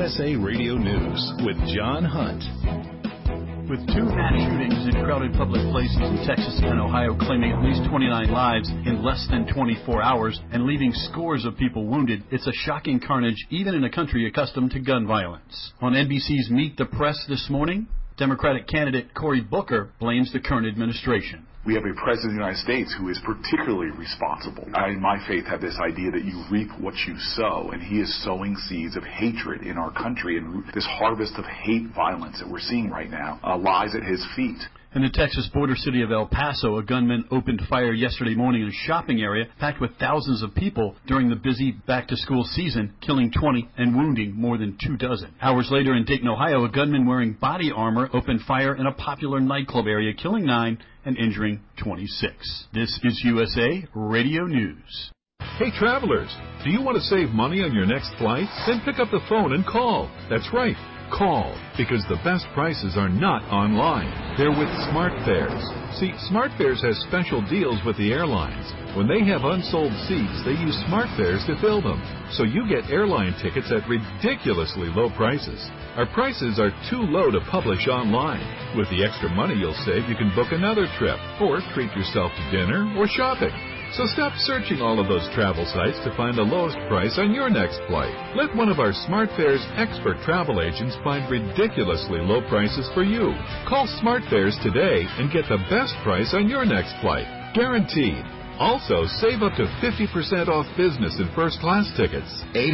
USA Radio News with John Hunt. With two mass shootings in crowded public places in Texas and Ohio claiming at least 29 lives in less than 24 hours and leaving scores of people wounded, it's a shocking carnage even in a country accustomed to gun violence. On NBC's Meet the Press this morning, Democratic candidate Cory Booker blames the current administration. We have a president of the United States who is particularly responsible. I, in my faith, have this idea that you reap what you sow, and he is sowing seeds of hatred in our country, and this harvest of hate violence that we're seeing right now lies at his feet. In the Texas border city of El Paso, a gunman opened fire yesterday morning in a shopping area packed with thousands of people during the busy back-to-school season, killing 20 and wounding more than 24. Hours later in Dayton, Ohio, a gunman wearing body armor opened fire in a popular nightclub area, killing 9 and injuring 26. This is USA Radio News. Hey travelers, do you want to save money on your next flight? Then pick up the phone and call. That's right. Call, because the best prices are not online. They're with SmartFares. See, SmartFares has special deals with the airlines. When they have unsold seats, they use SmartFares to fill them. So you get airline tickets at ridiculously low prices. Our prices are too low to publish online. With the extra money you'll save, you can book another trip, or treat yourself to dinner or shopping. So stop searching all of those travel sites to find the lowest price on your next flight. Let one of our SmartFares expert travel agents find ridiculously low prices for you. Call SmartFares today and get the best price on your next flight. Guaranteed. Also, save up to 50% off business and first-class tickets.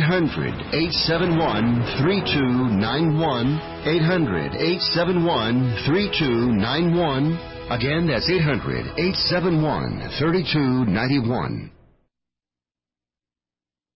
800-871-3291. 800-871-3291. Again, that's 800-871-3291.